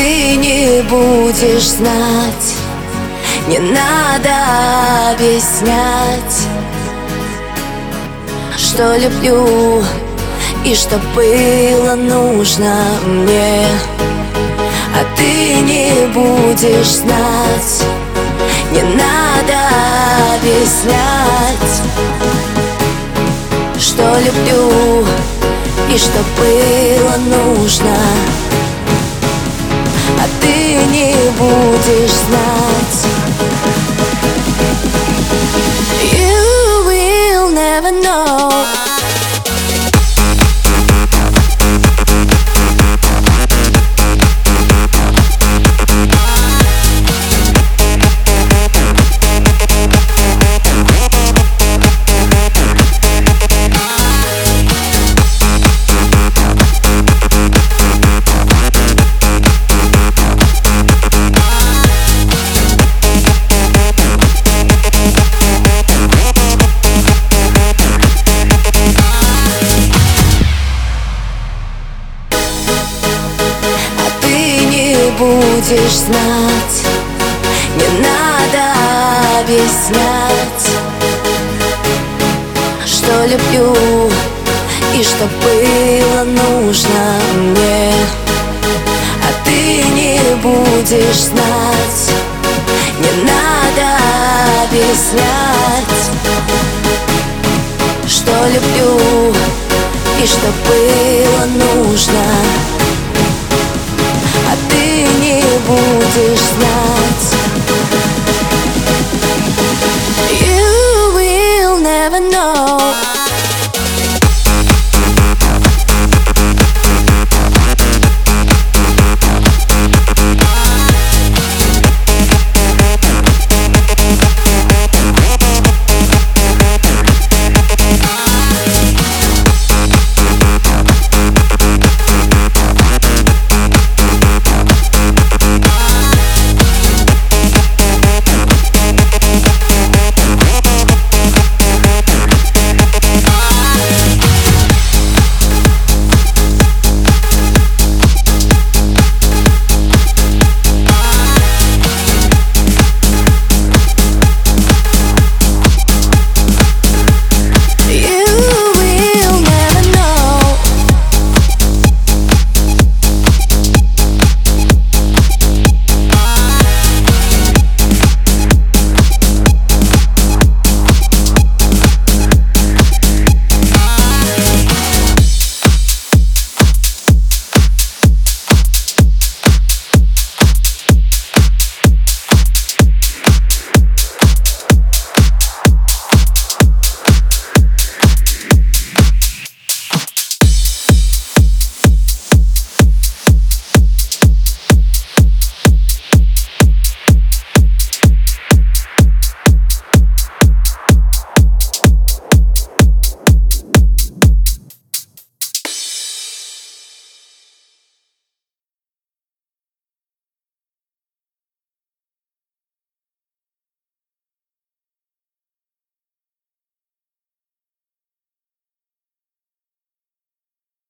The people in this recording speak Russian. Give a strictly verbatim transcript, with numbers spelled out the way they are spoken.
ты не будешь знать, не надо объяснять, что люблю и что было нужно мне. А ты не будешь знать, не надо объяснять, что люблю и что было нужно. А ты не будешь знать. You will never know. Будешь знать, не надо объяснять, что люблю и что было нужно мне. А ты не будешь знать, не надо объяснять, что люблю и что было нужно. А ты не будешь знать.